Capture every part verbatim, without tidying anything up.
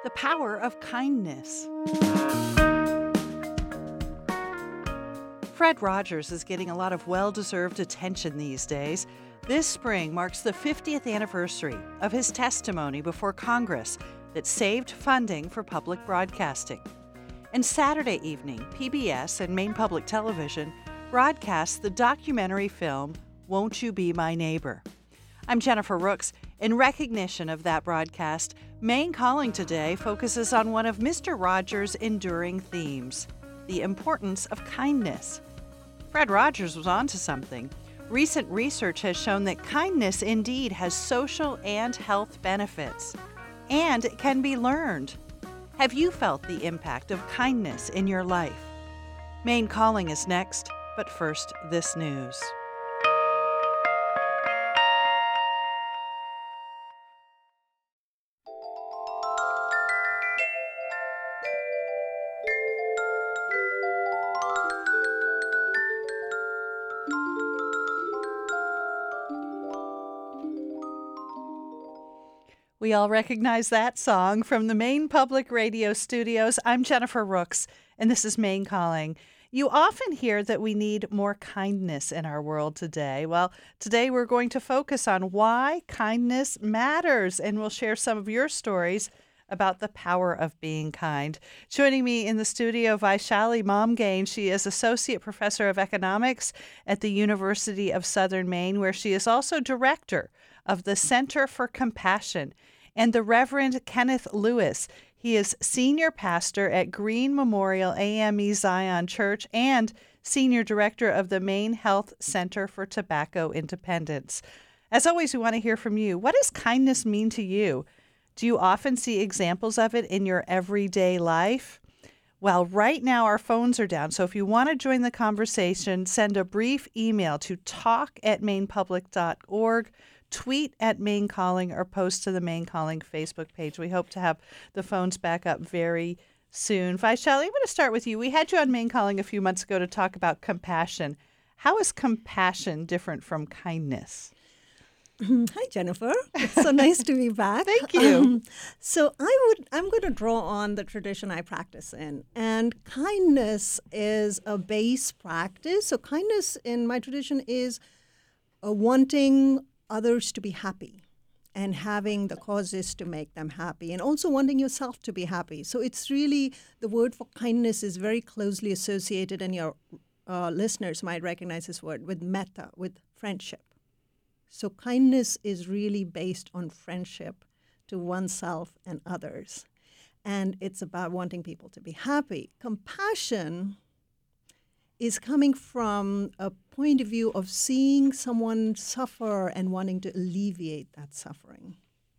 The power of kindness. Fred Rogers is getting a lot of well-deserved attention these days. This spring marks the fiftieth anniversary of his testimony before Congress that saved funding for public broadcasting. And Saturday evening, P B S and Maine Public Television broadcast the documentary film, Won't You Be My Neighbor? I'm Jennifer Rooks. In recognition of that broadcast, Maine Calling today focuses on one of Mister Rogers' enduring themes, the importance of kindness. Fred Rogers was onto something. Recent research has shown that kindness indeed has social and health benefits, and it can be learned. Have you felt the impact of kindness in your life? Maine Calling is next, but first, this news. We all recognize that song from the Maine Public Radio Studios. I'm Jennifer Rooks, and this is Maine Calling. You often hear that we need more kindness in our world today. Well, today we're going to focus on why kindness matters, and we'll share some of your stories about the power of being kind. Joining me in the studio, Vaishali Momgain. She is Associate Professor of Economics at the University of Southern Maine, where she is also Director of the Center for Compassion, and the Reverend Kenneth Lewis. He is Senior Pastor at Green Memorial A M E Zion Church and Senior Director of the Maine Health Center for Tobacco Independence. As always, we want to hear from you. What does kindness mean to you? Do you often see examples of it in your everyday life? Well, right now our phones are down, so if you want to join the conversation, send a brief email to talk at maine public dot org. Tweet at Maine Calling or post to the Maine Calling Facebook page. We hope to have the phones back up very soon. Vaishali, I'm going to start with you. We had you on Maine Calling a few months ago to talk about compassion. How is compassion different from kindness? Hi, Jennifer. It's so nice to be back. Thank you. Um, so I would, I'm going to draw on the tradition I practice in. And kindness is a base practice. So kindness in my tradition is a wanting others to be happy and having the causes to make them happy, and also wanting yourself to be happy. So it's really, the word for kindness is very closely associated, and your uh, listeners might recognize this word, with metta, with friendship. So kindness is really based on friendship to oneself and others. And it's about wanting people to be happy. Compassion is coming from a point of view of seeing someone suffer and wanting to alleviate that suffering.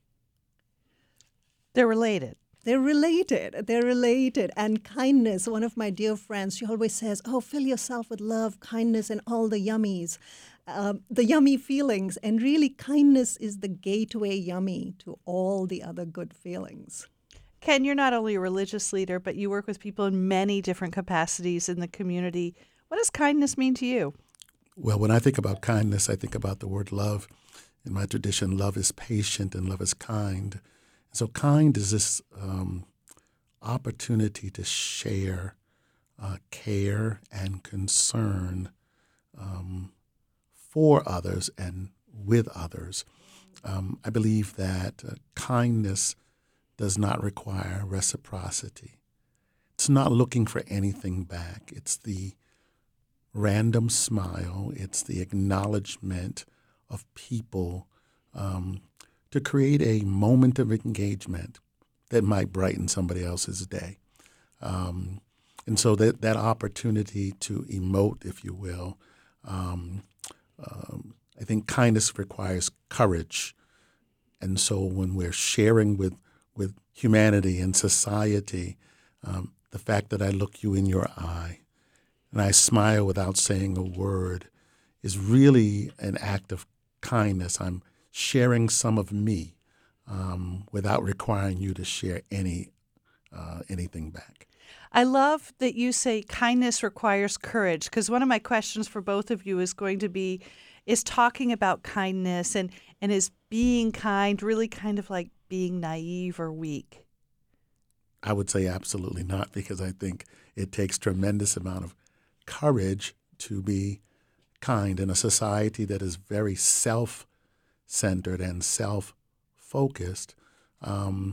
They're related. They're related. They're related. And kindness, one of my dear friends, she always says, oh, fill yourself with love, kindness, and all the yummies, uh, the yummy feelings. And really, kindness is the gateway yummy to all the other good feelings. Ken, you're not only a religious leader, but you work with people in many different capacities in the community. What does kindness mean to you? Well, when I think about kindness, I think about the word love. In my tradition, love is patient and love is kind. So kind is this um, opportunity to share uh, care and concern um, for others and with others. Um, I believe that uh, kindness does not require reciprocity. It's not looking for anything back. It's the random smile. It's the acknowledgement of people um, to create a moment of engagement that might brighten somebody else's day. Um, and so that, that opportunity to emote, if you will, um, um, I think kindness requires courage. And so when we're sharing with with humanity and society, um, the fact that I look you in your eye and I smile without saying a word is really an act of kindness. I'm sharing some of me um, without requiring you to share any uh, anything back. I love that you say kindness requires courage, because one of my questions for both of you is going to be, is talking about kindness and, and is being kind really kind of like being naive or weak? I would say absolutely not, because I think it takes tremendous amount of courage to be kind in a society that is very self-centered and self-focused. Um,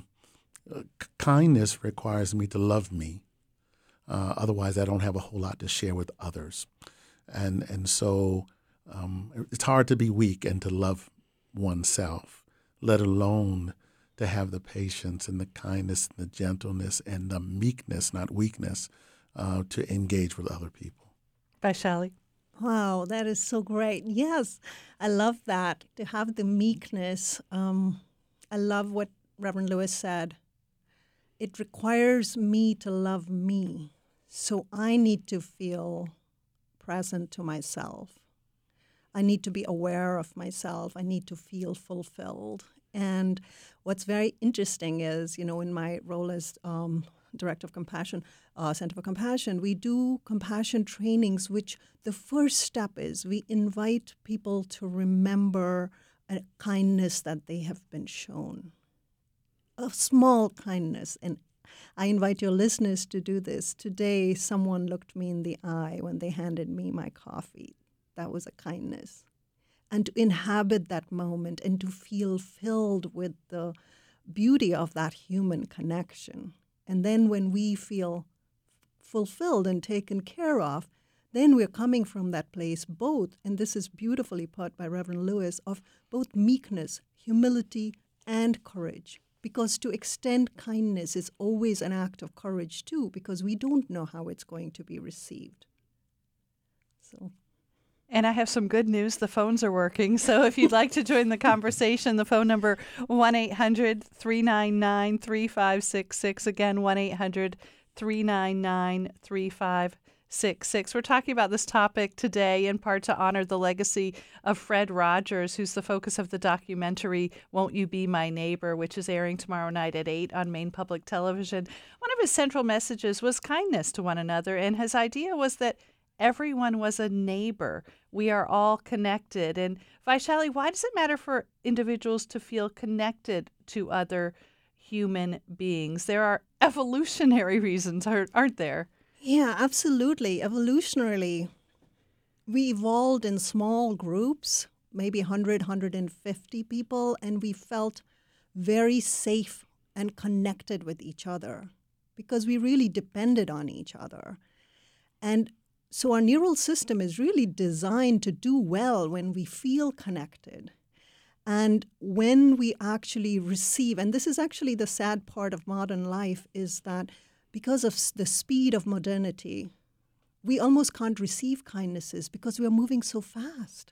kindness requires me to love me. Uh, otherwise, I don't have a whole lot to share with others. And and so um, it's hard to be weak and to love oneself, let alone to have the patience and the kindness and the gentleness and the meekness, not weakness, uh, to engage with other people. Vaishali? Wow, that is so great. Yes, I love that, to have the meekness. Um, I love what Reverend Lewis said. It requires me to love me, so I need to feel present to myself. I need to be aware of myself. I need to feel fulfilled. And what's very interesting is, you know, in my role as um, Director of Compassion, uh, Center for Compassion, we do compassion trainings, which the first step is we invite people to remember a kindness that they have been shown, a small kindness. And I invite your listeners to do this. Today, someone looked me in the eye when they handed me my coffee. That was a kindness. And to inhabit that moment and to feel filled with the beauty of that human connection. And then when we feel fulfilled and taken care of, then we're coming from that place both, and this is beautifully put by Reverend Lewis, of both meekness, humility, and courage. Because to extend kindness is always an act of courage too, because we don't know how it's going to be received. So... And I have some good news. The phones are working. So if you'd like to join the conversation, the phone number one eight hundred three nine nine three five six six. Again, one eight hundred three nine nine three five six six. We're talking about this topic today in part to honor the legacy of Fred Rogers, who's the focus of the documentary Won't You Be My Neighbor, which is airing tomorrow night at eight on Maine Public Television. One of his central messages was kindness to one another, and his idea was that everyone was a neighbor. We are all connected. And Vaishali, why does it matter for individuals to feel connected to other human beings? There are evolutionary reasons, aren't there? Yeah, absolutely. Evolutionarily, we evolved in small groups, maybe one hundred, one hundred fifty people, and we felt very safe and connected with each other because we really depended on each other. And so our neural system is really designed to do well when we feel connected. And when we actually receive, and this is actually the sad part of modern life, is that because of the speed of modernity, we almost can't receive kindnesses because we are moving so fast.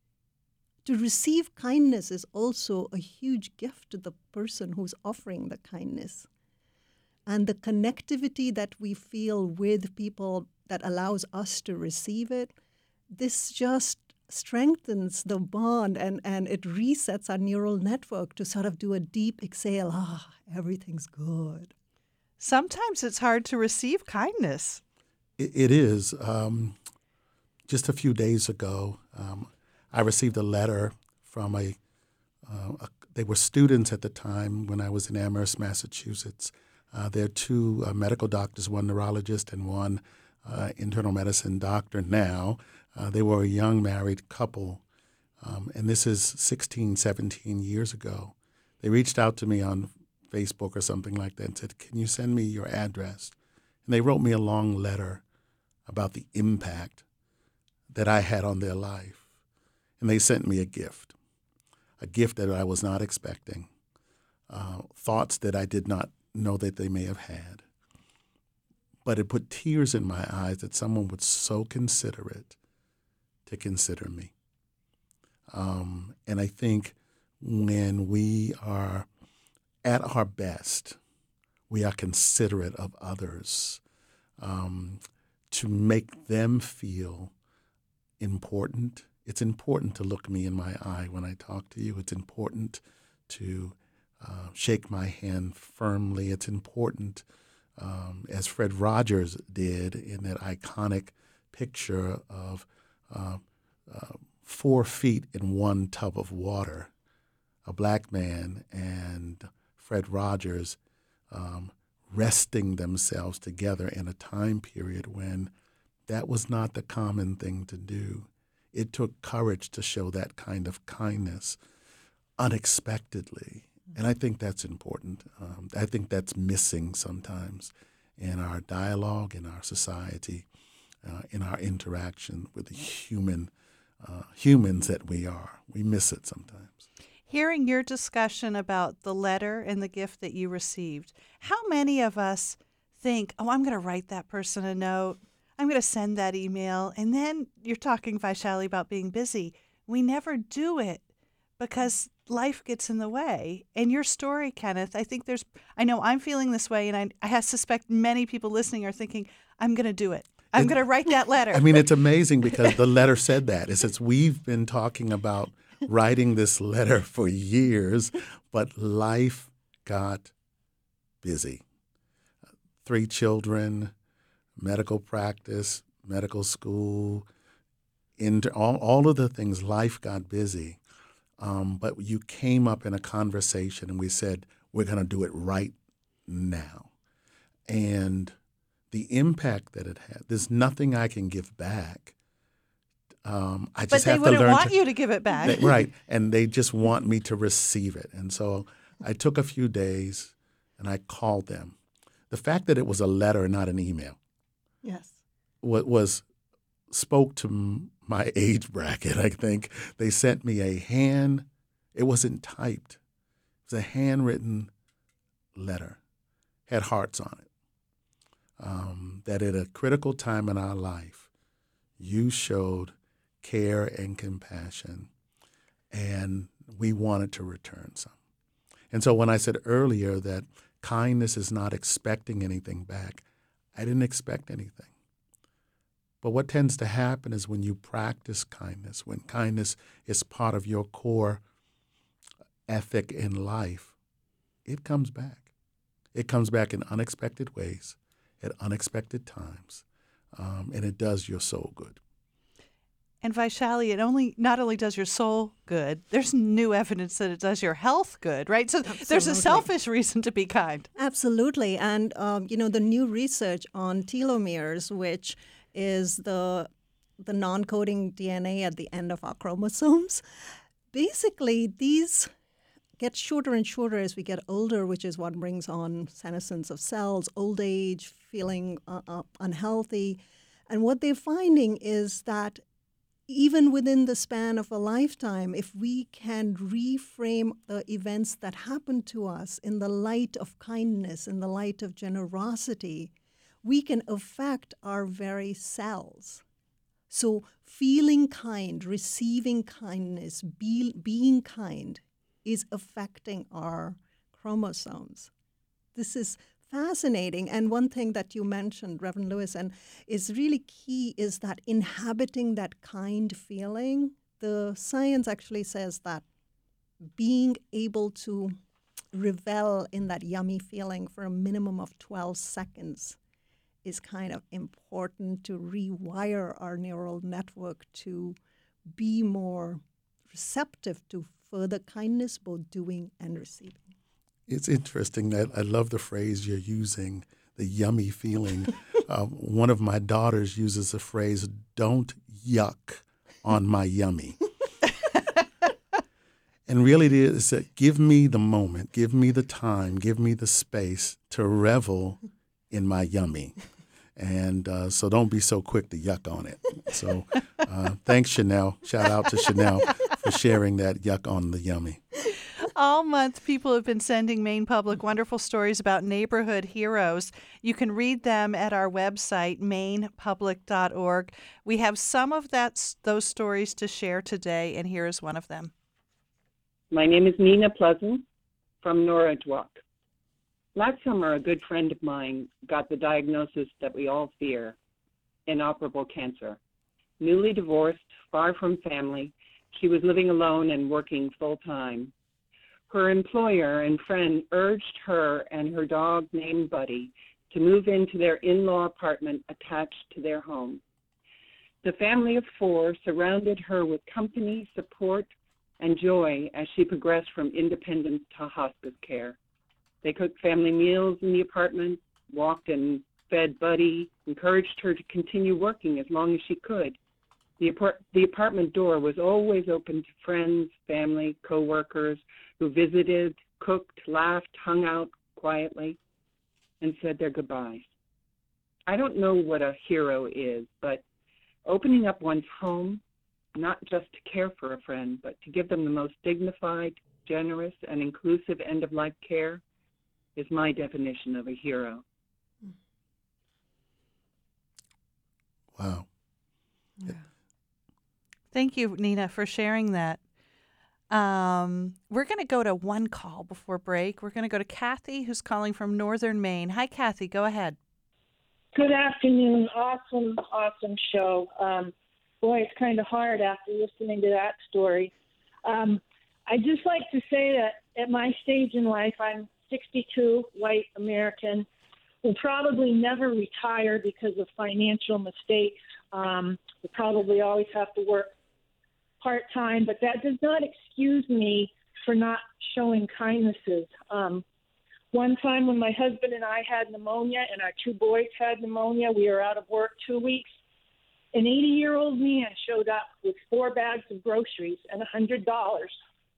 To receive kindness is also a huge gift to the person who's offering the kindness. And the connectivity that we feel with people that allows us to receive it, this just strengthens the bond and, and it resets our neural network to sort of do a deep exhale. Ah, everything's good. Sometimes it's hard to receive kindness. It, it is. Um, just a few days ago, um, I received a letter from a, uh, a, they were students at the time when I was in Amherst, Massachusetts. Uh, they're two uh, medical doctors, one neurologist and one Uh, internal medicine doctor now. Uh, they were a young married couple, um, and this is sixteen, seventeen years ago. They reached out to me on Facebook or something like that and said, can you send me your address? And they wrote me a long letter about the impact that I had on their life. And they sent me a gift, a gift that I was not expecting, uh, thoughts that I did not know that they may have had. But it put tears in my eyes that someone was so considerate to consider me. Um, and I think when we are at our best, we are considerate of others, um, to make them feel important. It's important to look me in my eye when I talk to you. It's important to uh, shake my hand firmly. It's important, um, as Fred Rogers did in that iconic picture of uh, uh, four feet in one tub of water, a black man and Fred Rogers um, resting themselves together in a time period when that was not the common thing to do. It took courage to show that kind of kindness unexpectedly. And I think that's important. Um, I think that's missing sometimes in our dialogue, in our society, uh, in our interaction with the human uh, humans that we are. We miss it sometimes. Hearing your discussion about the letter and the gift that you received, how many of us think, oh, I'm going to write that person a note, I'm going to send that email, and then you're talking, Vaishali, about being busy. We never do it because life gets in the way. And your story, Kenneth, I think there's, I know I'm feeling this way, and I, I suspect many people listening are thinking, I'm going to do it. I'm going to write that letter. I mean, it's amazing because the letter said that. It says, we've been talking about writing this letter for years, but life got busy. Three children, medical practice, medical school, inter- all, all of the things, life got busy. Um, but you came up in a conversation and we said, we're going to do it right now. And the impact that it had, there's nothing I can give back. Um, I just but have they to learn wouldn't want to, you to give it back. they, right. And they just want me to receive it. And so I took a few days and I called them. The fact that it was a letter and not an email Yes. was, was spoke to my age bracket, I think. They sent me a hand, it wasn't typed. It was a handwritten letter, had hearts on it. Um, that at a critical time in our life, you showed care and compassion, and we wanted to return some. And so when I said earlier that kindness is not expecting anything back, I didn't expect anything. But what tends to happen is when you practice kindness, when kindness is part of your core ethic in life, it comes back. It comes back in unexpected ways, at unexpected times, um, and it does your soul good. And Vaishali, it only not only does your soul good, there's new evidence that it does your health good, right? So Absolutely. There's a selfish reason to be kind. Absolutely. And, um, you know, the new research on telomeres, which is the the non-coding D N A at the end of our chromosomes, basically these get shorter and shorter as we get older, which is what brings on senescence of cells, old age, feeling uh, uh, unhealthy. And what they're finding is that even within the span of a lifetime, if we can reframe the events that happen to us in the light of kindness, in the light of generosity, we can affect our very cells. So feeling kind, receiving kindness, be, being kind is affecting our chromosomes. This is fascinating. And one thing that you mentioned, Reverend Lewis, and is really key is that inhabiting that kind feeling. The science actually says that being able to revel in that yummy feeling for a minimum of twelve seconds is kind of important to rewire our neural network to be more receptive to further kindness, both doing and receiving. It's interesting that I love the phrase you're using, the yummy feeling. uh, one of my daughters uses the phrase, don't yuck on my yummy. And really it is that give me the moment, give me the time, give me the space to revel in my yummy. And uh, so don't be so quick to yuck on it. So uh, thanks, Chanel. Shout out to Chanel for sharing that yuck on the yummy. All month, people have been sending Maine Public wonderful stories about neighborhood heroes. You can read them at our website, maine public dot org. We have some of that those stories to share today, and here is one of them. My name is Nina Pleasant from Norridgewock. Last summer, a good friend of mine got the diagnosis that we all fear, inoperable cancer. Newly divorced, far from family, she was living alone and working full-time. Her employer and friend urged her and her dog named Buddy to move into their in-law apartment attached to their home. The family of four surrounded her with company, support, and joy as she progressed from independence to hospice care. They cooked family meals in the apartment, walked and fed Buddy, encouraged her to continue working as long as she could. The, apart- the apartment door was always open to friends, family, co-workers who visited, cooked, laughed, hung out quietly, and said their goodbyes. I don't know what a hero is, but opening up one's home, not just to care for a friend, but to give them the most dignified, generous, and inclusive end-of-life care is my definition of a hero. Wow. Yeah. Thank you, Nina, for sharing that. Um, we're going to go to one call before break. We're going to go to Kathy, who's calling from Northern Maine. Hi, Kathy. Go ahead. Good afternoon. Awesome, awesome show. Um, boy, it's kind of hard after listening to that story. Um, I'd just like to say that at my stage in life, I'm sixty-two, white American, will probably never retire because of financial mistakes. Um, will probably always have to work part-time, but that does not excuse me for not showing kindnesses. Um, one time when my husband and I had pneumonia and our two boys had pneumonia, we were out of work two weeks. An eighty-year-old man showed up with four bags of groceries and one hundred dollars.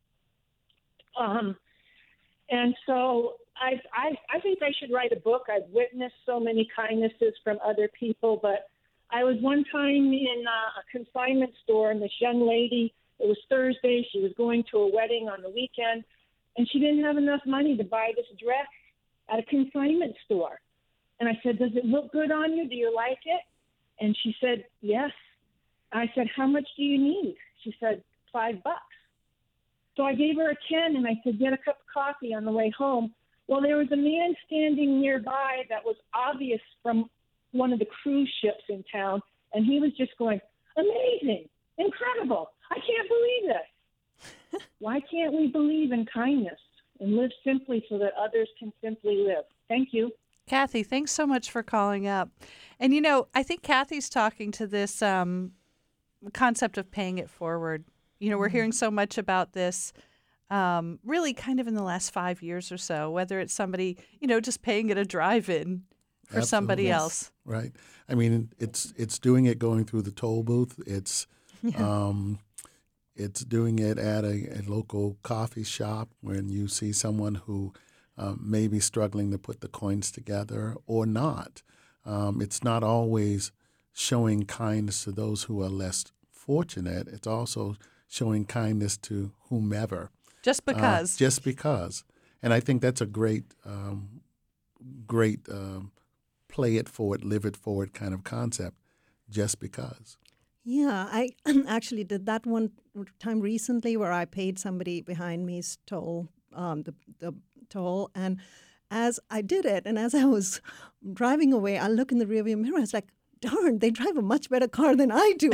Um, and so I, I, I think I should write a book. I've witnessed so many kindnesses from other people, but I was one time in uh, a consignment store, and this young lady, it was Thursday, she was going to a wedding on the weekend, and she didn't have enough money to buy this dress at a consignment store. And I said, does it look good on you? Do you like it? And she said, yes. I said, how much do you need? She said, five bucks. So I gave her a ten, and I said, get a cup of coffee on the way home. Well, there was a man standing nearby that was obvious from one of the cruise ships in town, and he was just going, amazing, incredible, I can't believe it. Why can't we believe in kindness and live simply so that others can simply live? Thank you. Kathy, thanks so much for calling up. And, you know, I think Kathy's talking to this um, concept of paying it forward. You know, we're hearing so much about this um, really kind of in the last five years or so, whether it's somebody, you know, just paying at a drive-in for Absolutely. somebody else. Right. I mean, it's it's doing it going through the toll booth. It's Yeah. um, it's doing it at a, a local coffee shop when you see someone who uh, may be struggling to put the coins together or not. Um, it's not always showing kindness to those who are less fortunate. It's also showing kindness to whomever. Just because. Uh, just because. And I think that's a great, um, great um, play it forward, live it forward kind of concept, just because. Yeah, I actually did that one time recently where I paid somebody behind me's toll, um, the, the toll, and as I did it, and as I was driving away, I look in the rearview mirror, I was like, darn, they drive a much better car than I do.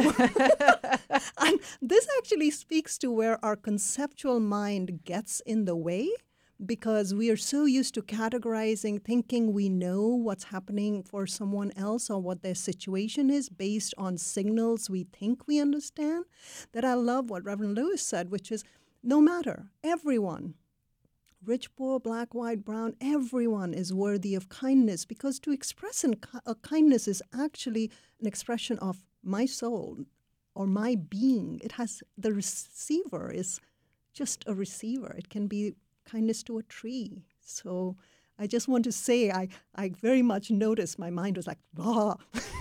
And this actually speaks to where our conceptual mind gets in the way, because we are so used to categorizing, thinking we know what's happening for someone else or what their situation is based on signals we think we understand, that I love what Reverend Lewis said, which is no matter, everyone, rich, poor, black, white, brown, everyone is worthy of kindness, because to express an, a kindness is actually an expression of my soul or my being. It has, the receiver is just a receiver. It can be kindness to a tree. So I just want to say I, I very much noticed my mind was like, ah.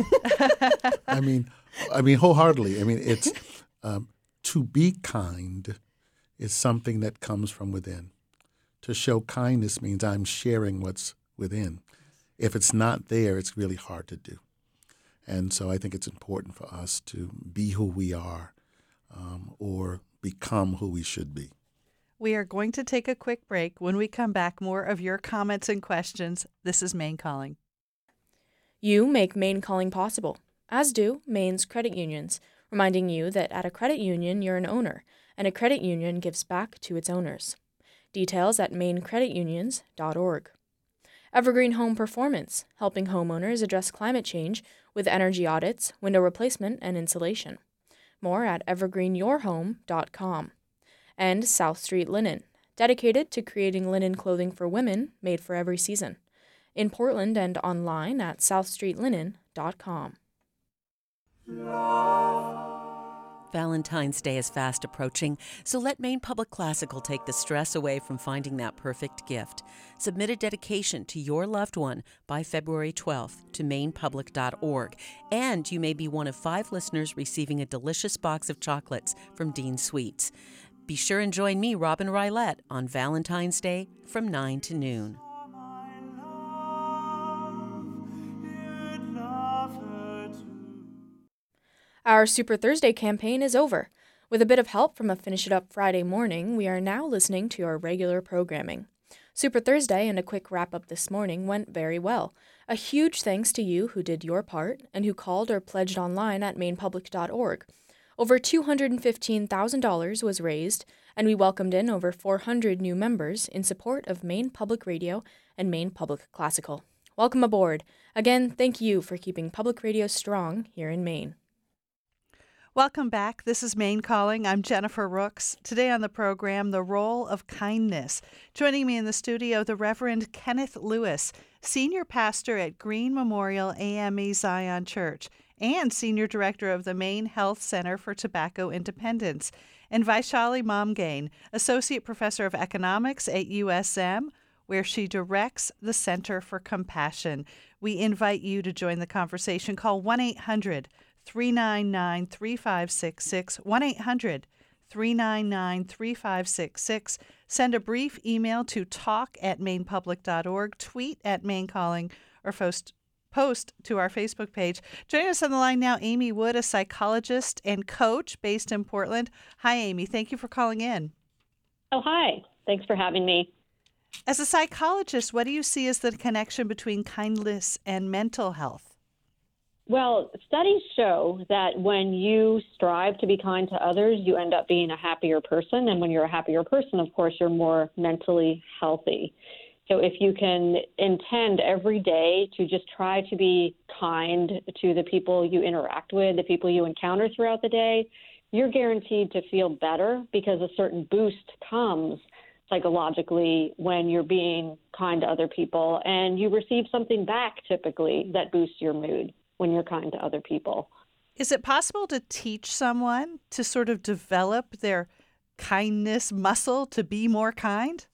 I mean, I mean, wholeheartedly. I mean, it's um, to be kind is something that comes from within. To show kindness means I'm sharing what's within. If it's not there, it's really hard to do. And so I think it's important for us to be who we are um, or become who we should be. We are going to take a quick break. When we come back, more of your comments and questions. This is Maine Calling. You make Maine Calling possible, as do Maine's credit unions, reminding you that at a credit union you're an owner, and a credit union gives back to its owners. Details at maine credit unions dot org. Evergreen Home Performance, helping homeowners address climate change with energy audits, window replacement, and insulation. More at evergreen your home dot com. And South Street Linen, dedicated to creating linen clothing for women made for every season. In Portland and online at south street linen dot com. Valentine's Day is fast approaching, so let Maine Public Classical take the stress away from finding that perfect gift. Submit a dedication to your loved one by February twelfth to maine public dot org, and you may be one of five listeners receiving a delicious box of chocolates from Dean Sweets. Be sure and join me, Robin Rylette, on Valentine's Day from nine to noon. Our Super Thursday campaign is over. With a bit of help from a Finish It Up Friday morning, we are now listening to our regular programming. Super Thursday and a quick wrap-up this morning went very well. A huge thanks to you who did your part and who called or pledged online at maine public dot org. Over two hundred fifteen thousand dollars was raised, and we welcomed in over four hundred new members in support of Maine Public Radio and Maine Public Classical. Welcome aboard. Again, thank you for keeping public radio strong here in Maine. Welcome back. This is Maine Calling. I'm Jennifer Rooks. Today on the program, the role of kindness. Joining me in the studio, the Reverend Kenneth Lewis, Senior Pastor at Green Memorial A M E Zion Church and Senior Director of the Maine Health Center for Tobacco Independence, and Vaishali Mamgain, Associate Professor of Economics at U S M, where she directs the Center for Compassion. We invite you to join the conversation. Call one eight hundred three nine nine three five six six, one eight hundred three nine nine three five six six. Send a brief email to talk at maine public dot org, tweet at Maine Calling, or post, post to our Facebook page. Joining us on the line now, Amy Wood, a psychologist and coach based in Portland. Hi, Amy. Thank you for calling in. Oh, hi. Thanks for having me. As a psychologist, what do you see as the connection between kindness and mental health? Well, studies show that when you strive to be kind to others, you end up being a happier person. And when you're a happier person, of course, you're more mentally healthy. So if you can intend every day to just try to be kind to the people you interact with, the people you encounter throughout the day, you're guaranteed to feel better because a certain boost comes psychologically when you're being kind to other people, and you receive something back typically that boosts your mood when you're kind to other people. Is it possible to teach someone to sort of develop their kindness muscle to be more kind?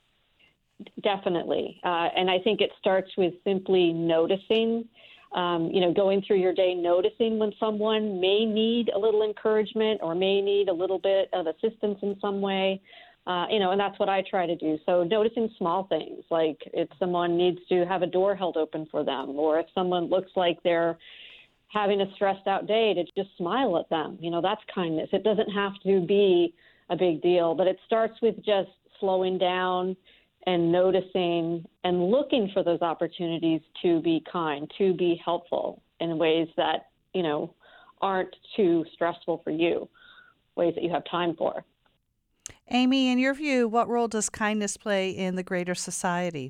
Definitely. Uh, and I think it starts with simply noticing, um, you know, going through your day, noticing when someone may need a little encouragement or may need a little bit of assistance in some way. Uh, you know, and that's what I try to do. So noticing small things, like if someone needs to have a door held open for them, or if someone looks like they're having a stressed out day, to just smile at them. You know, that's kindness. It doesn't have to be a big deal, but it starts with just slowing down and noticing and looking for those opportunities to be kind, to be helpful in ways that, you know, aren't too stressful for you, ways that you have time for. Amy, in your view, what role does kindness play in the greater society?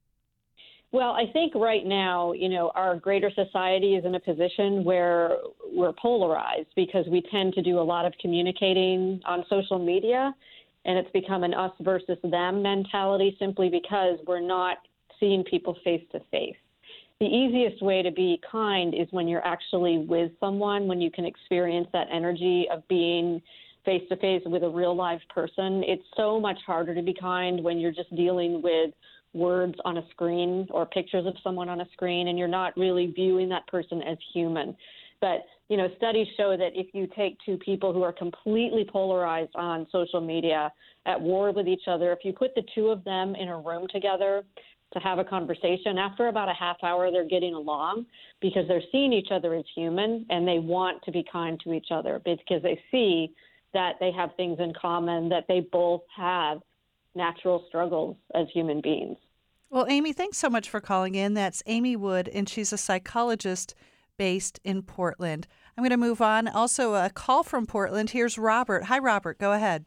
Well, I think right now, you know, our greater society is in a position where we're polarized because we tend to do a lot of communicating on social media, and it's become an us versus them mentality simply because we're not seeing people face to face. The easiest way to be kind is when you're actually with someone, when you can experience that energy of being face-to-face with a real live person. It's so much harder to be kind when you're just dealing with words on a screen or pictures of someone on a screen, and you're not really viewing that person as human. But, you know, studies show that if you take two people who are completely polarized on social media, at war with each other, if you put the two of them in a room together to have a conversation, after about a half hour, they're getting along because they're seeing each other as human, and they want to be kind to each other because they see that they have things in common, that they both have natural struggles as human beings. Well, Amy, thanks so much for calling in. That's Amy Wood, and she's a psychologist based in Portland. I'm going to move on. Also, a call from Portland. Here's Robert. Hi, Robert. Go ahead.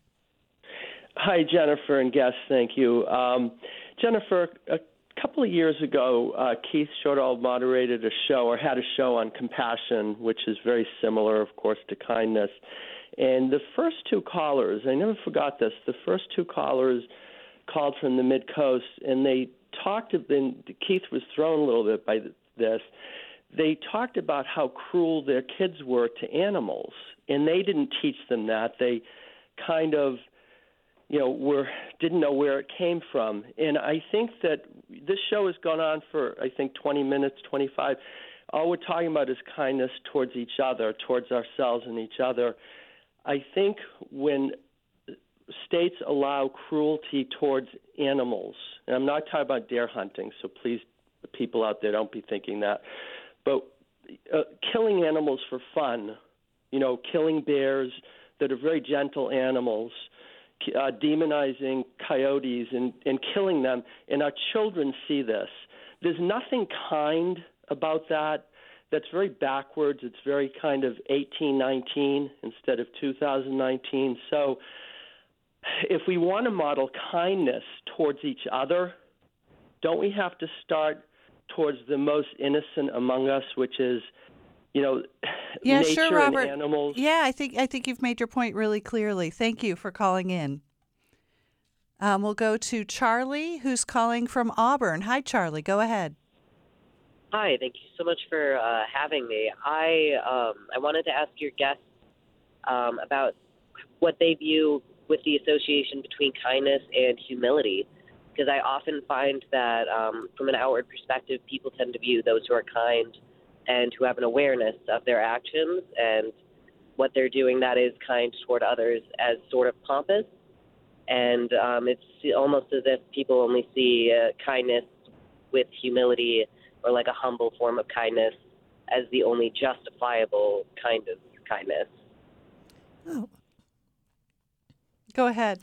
Hi, Jennifer and guests. Thank you. Um, Jennifer, a couple of years ago, uh, Keith Shortall moderated a show or had a show on compassion, which is very similar, of course, to kindness. And the first two callers, I never forgot this, the first two callers called from the Mid-Coast, and they talked, and Keith was thrown a little bit by this, they talked about how cruel their kids were to animals, and they didn't teach them that. They kind of, you know, were didn't know where it came from. And I think that this show has gone on for, I think, twenty minutes, twenty-five. All we're talking about is kindness towards each other, towards ourselves and each other. I think when states allow cruelty towards animals, and I'm not talking about deer hunting, so please, the people out there, don't be thinking that, but uh, killing animals for fun, you know, killing bears that are very gentle animals, uh, demonizing coyotes and, and killing them, and our children see this. There's nothing kind about that. That's very backwards. It's very kind of eighteen nineteen instead of two thousand nineteen. So if we want to model kindness towards each other, don't we have to start towards the most innocent among us, which is, you know, yeah, nature sure, Robert. and animals? Yeah, I think I think you've made your point really clearly. Thank you for calling in. Um, we'll go to Charlie, who's calling from Auburn. Hi, Charlie. Go ahead. Hi, thank you so much for uh, having me. I um, I wanted to ask your guests um, about what they view with the association between kindness and humility, because I often find that um, from an outward perspective, people tend to view those who are kind and who have an awareness of their actions and what they're doing that is kind toward others as sort of pompous. And um, it's almost as if people only see uh, kindness with humility or like a humble form of kindness as the only justifiable kind of kindness. Oh. Go ahead.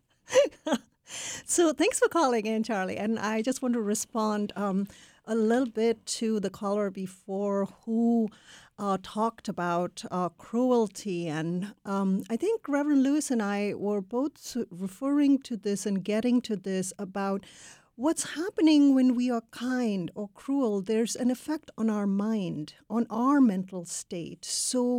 So thanks for calling in, Charlie. And I just want to respond um, a little bit to the caller before who uh, talked about uh, cruelty. And um, I think Reverend Lewis and I were both referring to this and getting to this about what's happening when we are kind or cruel. There's an effect on our mind, on our mental state. So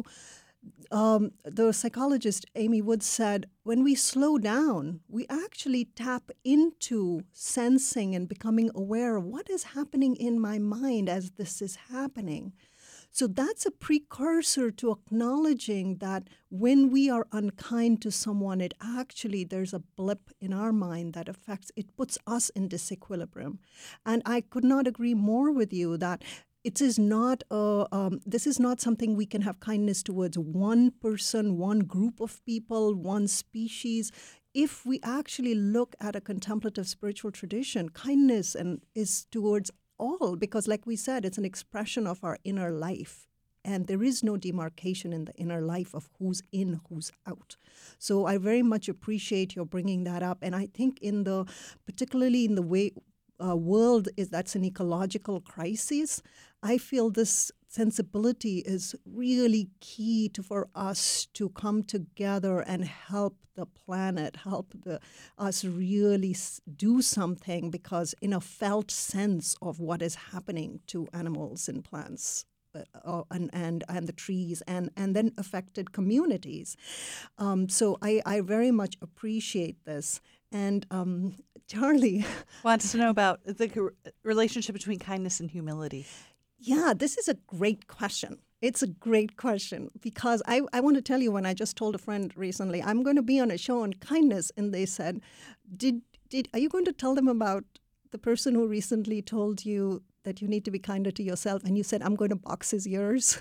um, the psychologist Amy Wood said, when we slow down, we actually tap into sensing and becoming aware of what is happening in my mind as this is happening. So that's a precursor to acknowledging that when we are unkind to someone, it actually, there's a blip in our mind that affects, it puts us in disequilibrium. And I could not agree more with you that it is not a, um, this is not something we can have kindness towards one person, one group of people, one species. If we actually look at a contemplative spiritual tradition, kindness and is towards all, because like we said, it's an expression of our inner life. And there is no demarcation in the inner life of who's in, who's out. So I very much appreciate your bringing that up. And I think in the, particularly in the way uh, world is that's an ecological crisis, I feel this sensibility is really key to, for us to come together and help the planet, help the, us really do something, because in a felt sense of what is happening to animals and plants uh, and, and, and the trees and, and then affected communities. Um, so I, I very much appreciate this. And um, Charlie wants to know about the relationship between kindness and humility. Yeah, this is a great question. It's a great question because I, I want to tell you, when I just told a friend recently, I'm going to be on a show on kindness, and they said, "Did did are you going to tell them about the person who recently told you that you need to be kinder to yourself?" And you said, "I'm going to box his ears."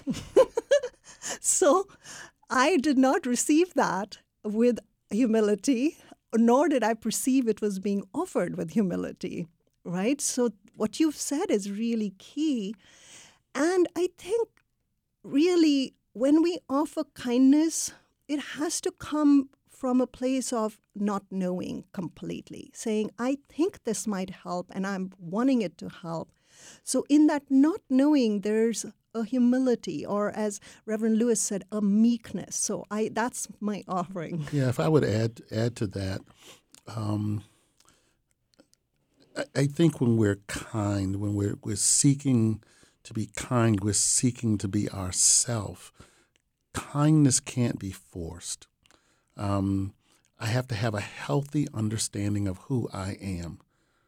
So I did not receive that with humility, nor did I perceive it was being offered with humility, right? So what you've said is really key. And I think really when we offer kindness, it has to come from a place of not knowing completely, saying, I think this might help and I'm wanting it to help. So in that not knowing, there's a humility, or as Reverend Lewis said, a meekness. So I that's my offering. Yeah, if I would add add to that, um, I, I think when we're kind, when we're we're seeking to be kind, we're seeking to be ourself. Kindness can't be forced. Um, I have to have a healthy understanding of who I am.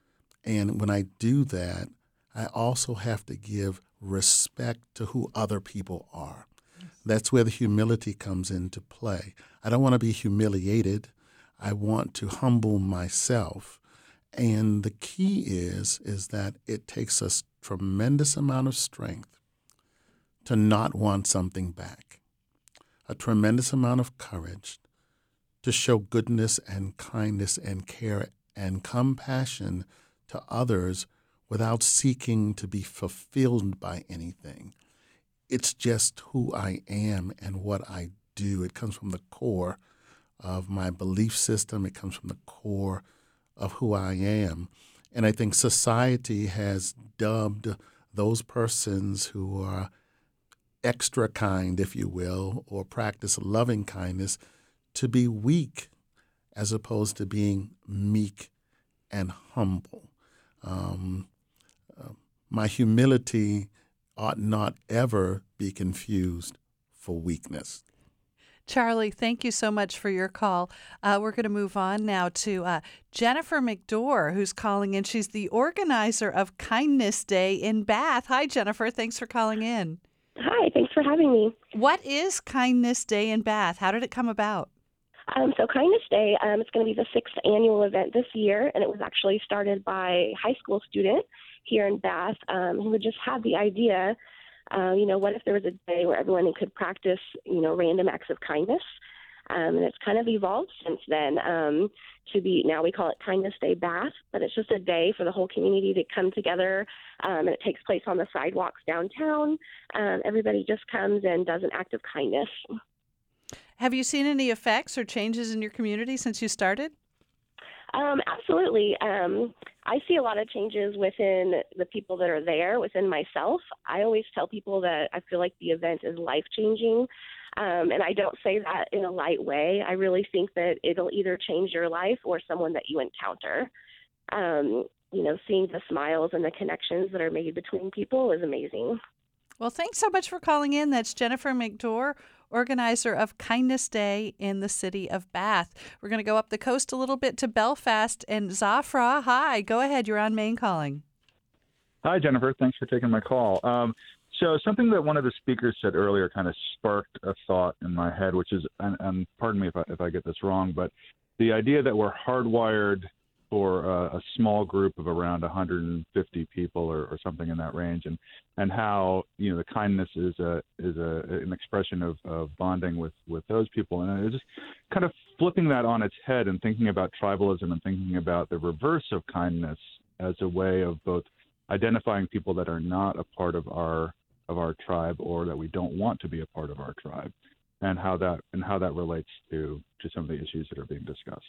And when I do that, I also have to give respect to who other people are. Yes. That's where the humility comes into play. I don't want to be humiliated. I want to humble myself. And the key is, is that it takes a tremendous amount of strength to not want something back, a tremendous amount of courage to show goodness and kindness and care and compassion to others without seeking to be fulfilled by anything. It's just who I am and what I do. It comes from the core of my belief system. It comes from the core of who I am. And I think society has dubbed those persons who are extra kind, if you will, or practice loving kindness to be weak as opposed to being meek and humble. Um, uh, my humility ought not ever be confused for weakness. Charlie, thank you so much for your call. Uh, we're going to move on now to uh, Jennifer McDore, who's calling in. She's the organizer of Kindness Day in Bath. Hi, Jennifer. Thanks for calling in. Hi, thanks for having me. What is Kindness Day in Bath? How did it come about? Um, so Kindness Day, um, it's going to be the sixth annual event this year, and it was actually started by a high school student here in Bath um, who just had the idea, uh, you know, what if there was a day where everyone could practice, you know, random acts of kindness? Um, and it's kind of evolved since then um, to be, now we call it Kindness Day Bath, but it's just a day for the whole community to come together, um, and it takes place on the sidewalks downtown. Um, everybody just comes and does an act of kindness. Have you seen any effects or changes in your community since you started? Um, absolutely. Um, I see a lot of changes within the people that are there, within myself. I always tell people that I feel like the event is life-changing, um, and I don't say that in a light way. I really think that it'll either change your life or someone that you encounter. Um, you know, seeing the smiles and the connections that are made between people is amazing. Well, thanks so much for calling in. That's Jennifer McDore, organizer of Kindness Day in the city of Bath. We're going to go up the coast a little bit to Belfast. And Zafra, hi, go ahead. You're on Maine Calling. Hi, Jennifer. Thanks for taking my call. Um, so something that one of the speakers said earlier kind of sparked a thought in my head, which is, and, and pardon me if I, if I get this wrong, but the idea that we're hardwired for a, a small group of around one hundred fifty people or, or something in that range, and, and how, you know, the kindness is a is a an expression of, of bonding with, with those people. And it's just kind of flipping that on its head and thinking about tribalism and thinking about the reverse of kindness as a way of both identifying people that are not a part of our of our tribe or that we don't want to be a part of our tribe, and how that and how that relates to, to some of the issues that are being discussed.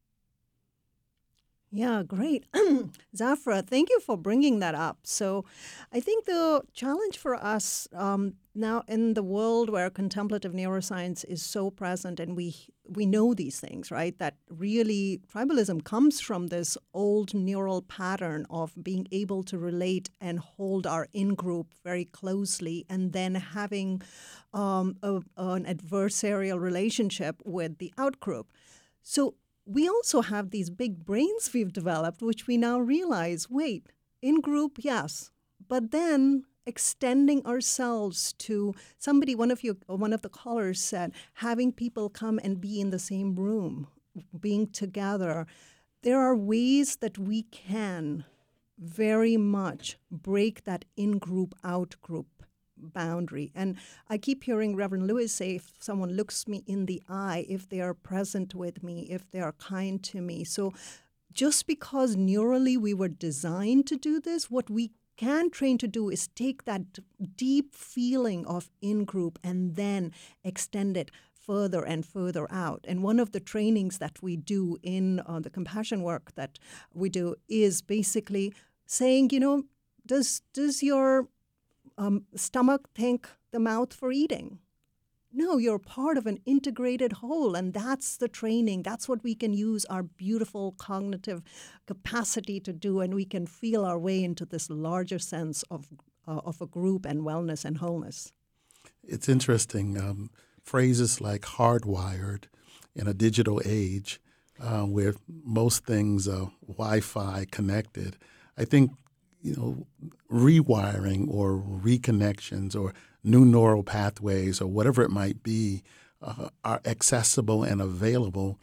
Yeah, great. Zafra, thank you for bringing that up. So I think the challenge for us um, now in the world where contemplative neuroscience is so present and we we know these things, right, that really tribalism comes from this old neural pattern of being able to relate and hold our in-group very closely and then having um, a, an adversarial relationship with the out-group. So we also have these big brains we've developed, which we now realize, wait, in group, yes, but then extending ourselves to somebody, one of you, one of the callers said, having people come and be in the same room, being together. There are ways that we can very much break that in-group, out-group boundary. And I keep hearing Reverend Lewis say, if someone looks me in the eye, if they are present with me, if they are kind to me. So just because neurally we were designed to do this, what we can train to do is take that deep feeling of in-group and then extend it further and further out. And one of the trainings that we do in uh, the compassion work that we do is basically saying, you know, does does your Um, stomach thank the mouth for eating? No, you're part of an integrated whole, and that's the training. That's what we can use our beautiful cognitive capacity to do, and we can feel our way into this larger sense of uh, of a group and wellness and wholeness. It's interesting. Um, phrases like hardwired in a digital age uh, where most things are Wi-Fi connected, I think, you know, rewiring or reconnections or new neural pathways or whatever it might be uh, are accessible and available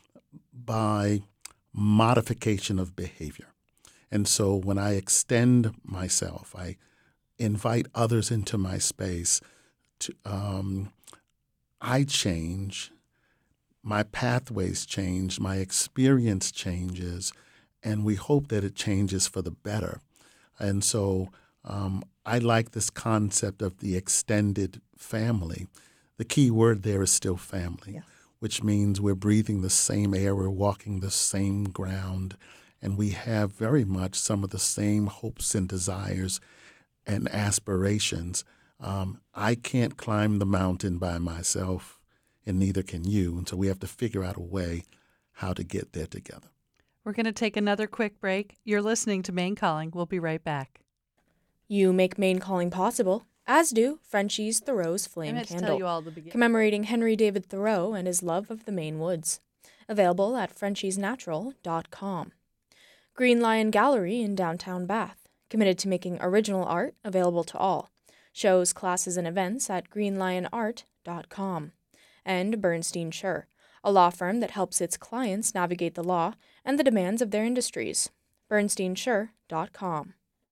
by modification of behavior. And so when I extend myself, I invite others into my space, to, um, I change, my pathways change, my experience changes, and we hope that it changes for the better. And so um, I like this concept of the extended family. The key word there is still family, yeah. which means we're breathing the same air, we're walking the same ground, and we have very much some of the same hopes and desires and aspirations. Um, I can't climb the mountain by myself, and neither can you, and so we have to figure out a way how to get there together. We're going to take another quick break. You're listening to Maine Calling. We'll be right back. You make Maine Calling possible, as do Frenchie's Thoreau's Flame I meant to Candle, tell you all the beginning. commemorating Henry David Thoreau and his love of the Maine woods. Available at frenchies natural dot com. Green Lion Gallery in downtown Bath, committed to making original art available to all. Shows, classes, and events at green lion art dot com. And Bernstein Scher, a law firm that helps its clients navigate the law and the demands of their industries. bernstein scher dot com.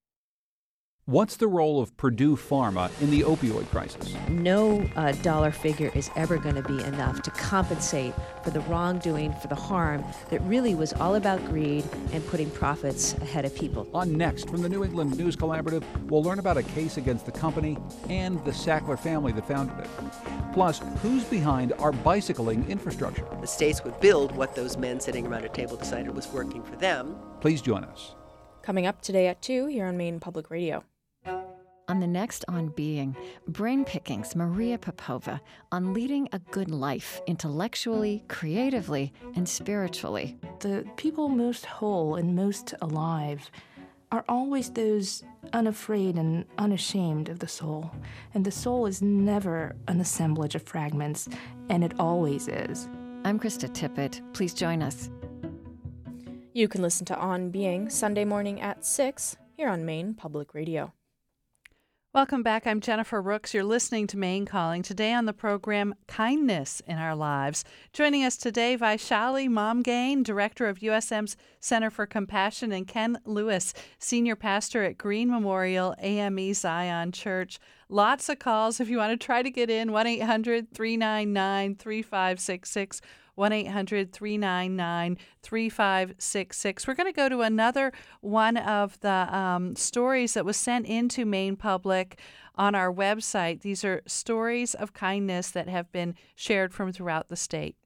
What's the role of Purdue Pharma in the opioid crisis? No uh, dollar figure is ever going to be enough to compensate for the wrongdoing, for the harm that really was all about greed and putting profits ahead of people. On Next from the New England News Collaborative, we'll learn about a case against the company and the Sackler family that founded it. Plus, who's behind our bicycling infrastructure? The states would build what those men sitting around a table decided was working for them. Please join us. Coming up today at two here on Maine Public Radio. On the next On Being, Brain Pickings, Maria Popova, on leading a good life intellectually, creatively, and spiritually. The people most whole and most alive are always those unafraid and unashamed of the soul. And the soul is never an assemblage of fragments, and it always is. I'm Krista Tippett. Please join us. You can listen to On Being Sunday morning at six here on Maine Public Radio. Welcome back. I'm Jennifer Rooks. You're listening to Maine Calling. Today on the program, Kindness in Our Lives. Joining us today, Vaishali Momgain, Director of U S M's Center for Compassion, and Ken Lewis, Senior Pastor at Green Memorial A M E Zion Church. Lots of calls if you want to try to get in. one eight hundred three nine nine three five six six. one eight hundred three nine nine three five six six. We're going to go to another one of the um, stories that was sent into Maine Public on our website. These are stories of kindness that have been shared from throughout the state.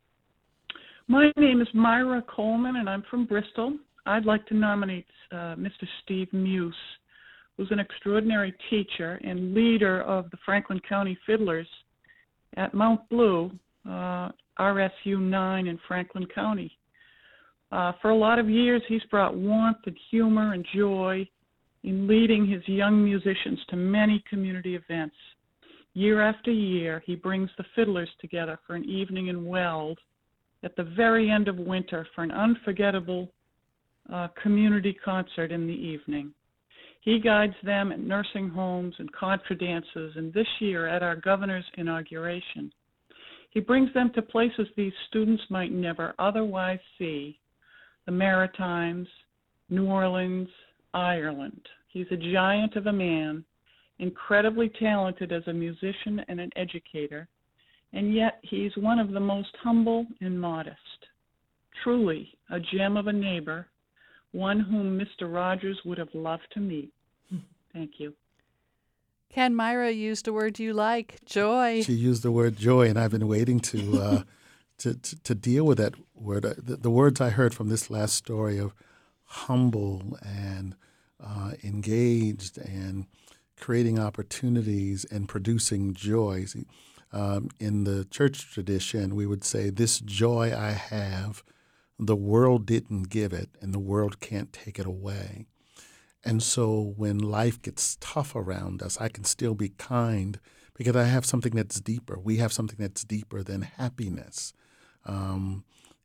My name is Myra Coleman, and I'm from Bristol. I'd like to nominate uh, Mister Steve Muse, who's an extraordinary teacher and leader of the Franklin County Fiddlers at Mount Blue, uh, R S U nine in Franklin County. Uh, for a lot of years, he's brought warmth and humor and joy in leading his young musicians to many community events. Year after year, he brings the fiddlers together for an evening in Weld at the very end of winter for an unforgettable uh, community concert in the evening. He guides them at nursing homes and contra dances, and this year at our governor's inauguration. He brings them to places these students might never otherwise see, the Maritimes, New Orleans, Ireland. He's a giant of a man, incredibly talented as a musician and an educator, and yet he's one of the most humble and modest. Truly a gem of a neighbor, one whom Mister Rogers would have loved to meet. Thank you. Ken, Myra used a word you like, joy. She used the word joy, and I've been waiting to uh, to, to to deal with that word. The, the words I heard from this last story of humble and uh, engaged and creating opportunities and producing joy. See, um, in the church tradition, we would say, "This joy I have, the world didn't give it, and the world can't take it away." And so when life gets tough around us, I can still be kind because I have something that's deeper. We have something that's deeper than happiness. Um,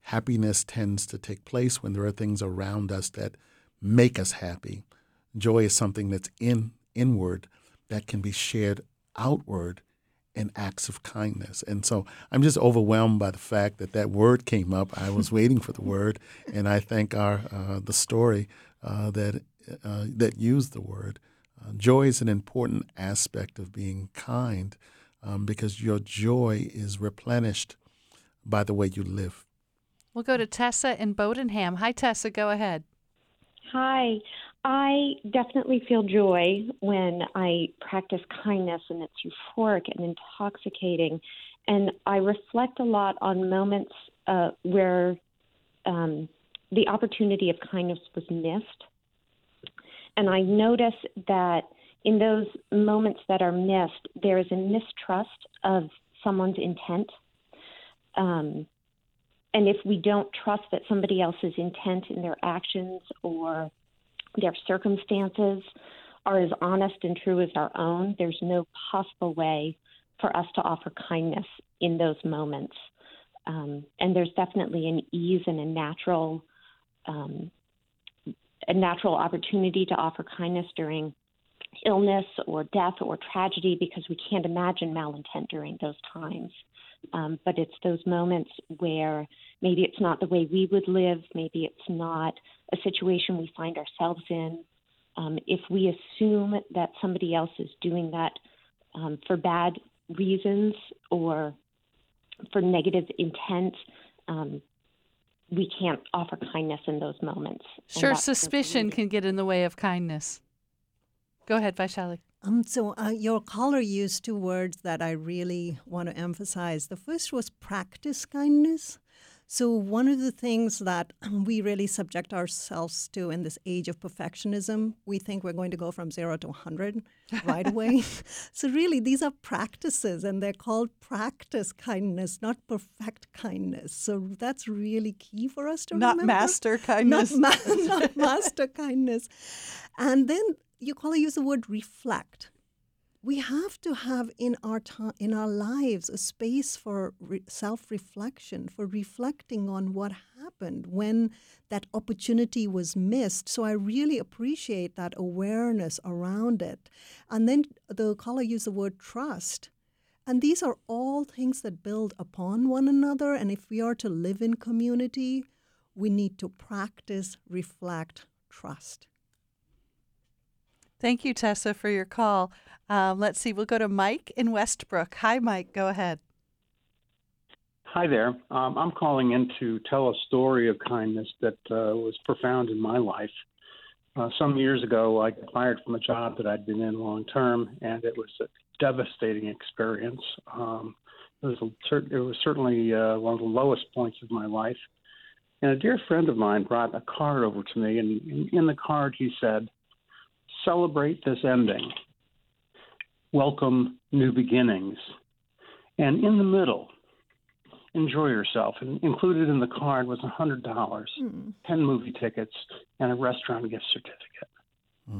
Happiness tends to take place when there are things around us that make us happy. Joy is something that's in inward that can be shared outward in acts of kindness. And so I'm just overwhelmed by the fact that that word came up. I was waiting for the word, and I thank our uh, the story uh, that uh, that used the word. Uh, joy is an important aspect of being kind um, because your joy is replenished by the way you live. We'll go to Tessa in Bodenham. Hi, Tessa. Go ahead. Hi. I definitely feel joy when I practice kindness, and it's euphoric and intoxicating. And I reflect a lot on moments uh, where um, the opportunity of kindness was missed. And I notice that in those moments that are missed, there is a mistrust of someone's intent. Um, and if we don't trust that somebody else's intent in their actions or their circumstances are as honest and true as our own, there's no possible way for us to offer kindness in those moments. Um, and there's definitely an ease and a natural, um, a natural opportunity to offer kindness during illness or death or tragedy, because we can't imagine malintent during those times. Um, but it's those moments where maybe it's not the way we would live, maybe it's not a situation we find ourselves in. Um, if we assume that somebody else is doing that um, for bad reasons or for negative intent, um, we can't offer kindness in those moments. Sure, suspicion can get in the way of kindness. Go ahead, Vaishali. Um, so uh, your caller used two words that I really want to emphasize. The first was practice kindness. So one of the things that we really subject ourselves to in this age of perfectionism, we think we're going to go from zero to one hundred right away. So really, these are practices, and they're called practice kindness, not perfect kindness. So that's really key for us to not remember. Not master kindness. Not, ma- not master kindness. And then your caller used the word reflect. We have to have in our time, in our lives, a space for re- self-reflection, for reflecting on what happened when that opportunity was missed. So I really appreciate that awareness around it. And then the caller used the word trust. And these are all things that build upon one another. And if we are to live in community, we need to practice, reflect, trust. Thank you, Tessa, for your call. Um, let's see. We'll go to Mike in Westbrook. Hi, Mike. Go ahead. Hi there. Um, I'm calling in to tell a story of kindness that uh, was profound in my life. Uh, some years ago, I got fired from a job that I'd been in long term, and it was a devastating experience. Um, it was a, it was certainly uh, one of the lowest points of my life. And a dear friend of mine brought a card over to me, and in, in the card he said, "Celebrate this ending. Welcome new beginnings." And in the middle, enjoy yourself. And included in the card was one hundred dollars, mm. ten movie tickets, and a restaurant gift certificate. Mm.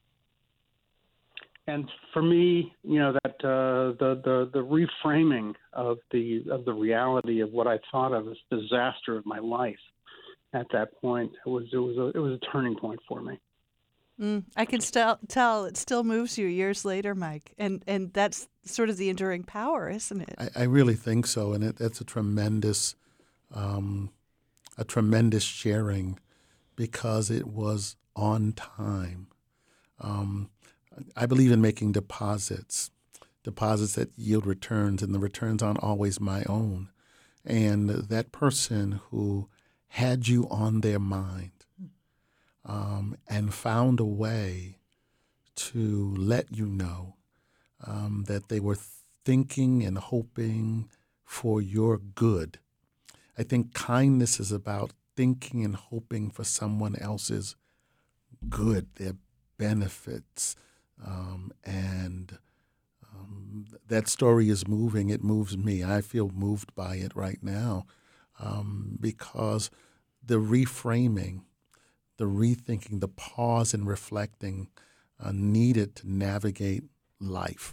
And for me, you know, that uh, the, the the reframing of the of the reality of what I thought of as the disaster of my life at that point, it was it was a, it was a turning point for me. Mm, I can still tell it still moves you years later, Mike, and and that's sort of the enduring power, isn't it? I, I really think so, and it, that's a tremendous, um, a tremendous sharing, because it was on time. Um, I believe in making deposits, deposits that yield returns, and the returns aren't always my own. And that person who had you on their mind, Um, and found a way to let you know um, that they were thinking and hoping for your good. I think kindness is about thinking and hoping for someone else's good, their benefits. Um, and um, that story is moving. It moves me. I feel moved by it right now um, because the reframing, the rethinking, the pause and reflecting uh, needed to navigate life.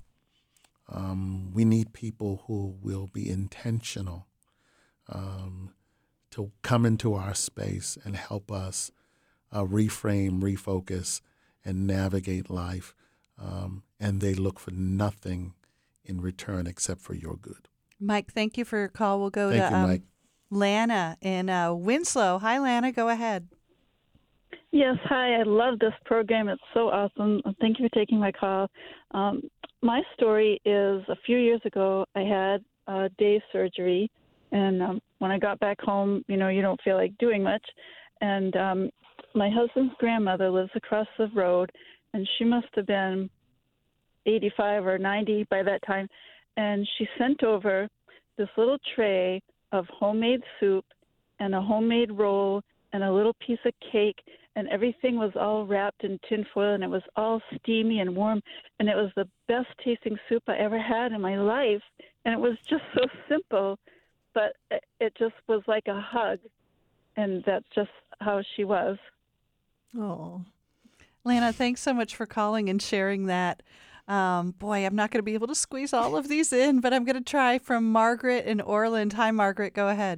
Um, we need people who will be intentional um, to come into our space and help us uh, reframe, refocus, and navigate life. Um, and they look for nothing in return except for your good. Mike, thank you for your call. We'll go Thank to you, um, Mike. Lana in uh, Winslow. Hi, Lana. Go ahead. Yes, hi. I love this program. It's so awesome. Thank you for taking my call. Um, my story is a few years ago, I had uh, day surgery. And um, when I got back home, you know, you don't feel like doing much. And um, my husband's grandmother lives across the road, and she must have been eighty-five or ninety by that time. And she sent over this little tray of homemade soup and a homemade roll and a little piece of cake, and everything was all wrapped in tinfoil, and it was all steamy and warm, and it was the best tasting soup I ever had in my life. And it was just so simple, but it just was like a hug, and that's just how she was. Oh, Lana, thanks so much for calling and sharing that. Um, boy, I'm not going to be able to squeeze all of these in, but I'm going to try. From Margaret in Orland. Hi, Margaret. Go ahead.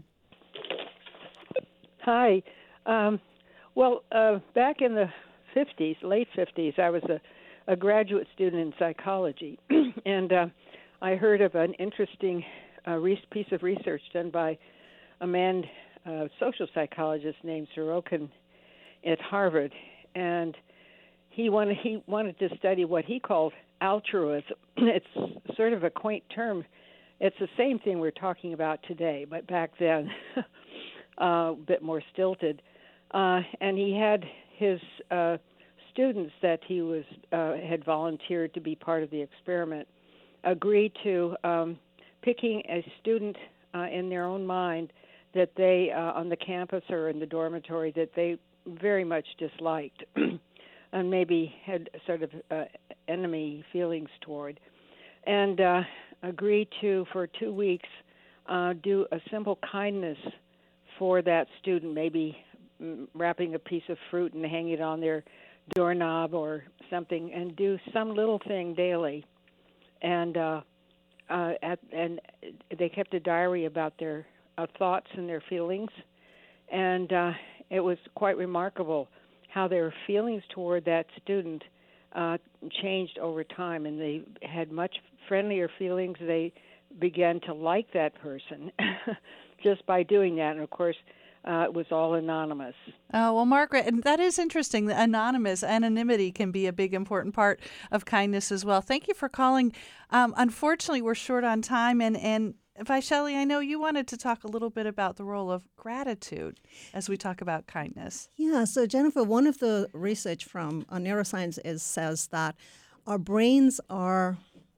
Hi. Um, well, uh, back in the fifties, late fifties, I was a, a graduate student in psychology, and uh, I heard of an interesting uh, re- piece of research done by a man, a social psychologist named Sorokin at Harvard, and he wanted he wanted to study what he called altruism. It's sort of a quaint term. It's the same thing we're talking about today, but back then uh, a bit more stilted. Uh, and he had his uh, students that he was uh, had volunteered to be part of the experiment agree to um, picking a student uh, in their own mind that they, uh, on the campus or in the dormitory, that they very much disliked and maybe had sort of uh, enemy feelings toward, and uh, agree to, for two weeks, uh, do a simple kindness for that student, maybe wrapping a piece of fruit and hanging it on their doorknob or something, and do some little thing daily. And uh, uh, at, and they kept a diary about their uh, thoughts and their feelings, and uh, it was quite remarkable how their feelings toward that student uh, changed over time, and they had much friendlier feelings. They began to like that person just by doing that, and of course, Uh, it was all anonymous. Oh, well, Margaret, and that is interesting. The anonymous, anonymity can be a big, important part of kindness as well. Thank you for calling. Um, unfortunately, we're short on time. And, and Vaishali, I know you wanted to talk a little bit about the role of gratitude as we talk about kindness. Yeah, so Jennifer, one of the research from uh, neuroscience is says that our brains are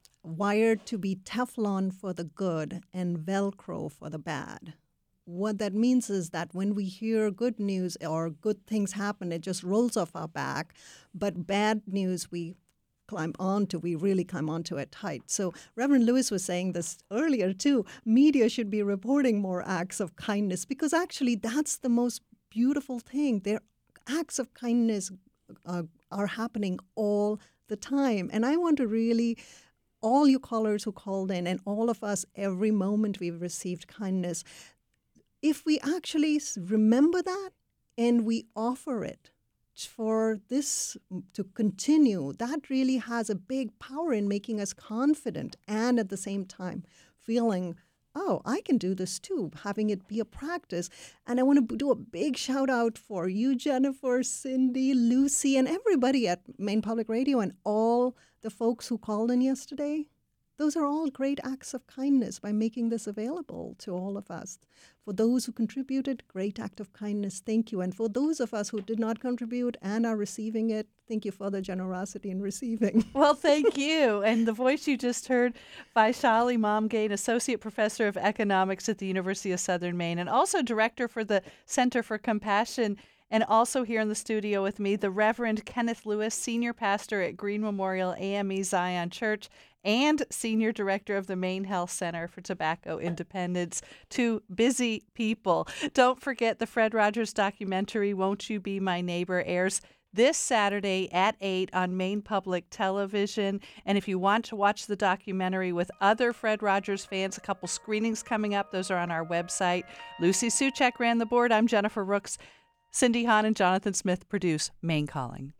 wired to be Teflon for the good and Velcro for the bad. What that means is that when we hear good news or good things happen, it just rolls off our back. But bad news, we climb onto, we really climb onto it tight. So Reverend Lewis was saying this earlier too, media should be reporting more acts of kindness, because actually that's the most beautiful thing. Their acts of kindness uh, are happening all the time. And I want to really, all you callers who called in and all of us, every moment we've received kindness, if we actually remember that and we offer it for this to continue, that really has a big power in making us confident and at the same time feeling, oh, I can do this too, having it be a practice. And I want to do a big shout out for you, Jennifer, Cindy, Lucy, and everybody at Maine Public Radio and all the folks who called in yesterday. Those are all great acts of kindness by making this available to all of us. For those who contributed, great act of kindness, thank you. And for those of us who did not contribute and are receiving it, thank you for the generosity in receiving. Well, thank you. And the voice you just heard, Vaishali Momgain, Associate Professor of Economics at the University of Southern Maine, and also Director for the Center for Compassion. And also here in the studio with me, the Reverend Kenneth Lewis, Senior Pastor at Green Memorial A M E Zion Church and Senior Director of the Maine Health Center for Tobacco Independence. Two busy people. Don't forget the Fred Rogers documentary, Won't You Be My Neighbor, airs this Saturday at eight on Maine Public Television. And if you want to watch the documentary with other Fred Rogers fans, a couple screenings coming up. Those are on our website. Lucy Suchek ran the board. I'm Jennifer Rooks. Cindy Hahn and Jonathan Smith produce Maine Calling.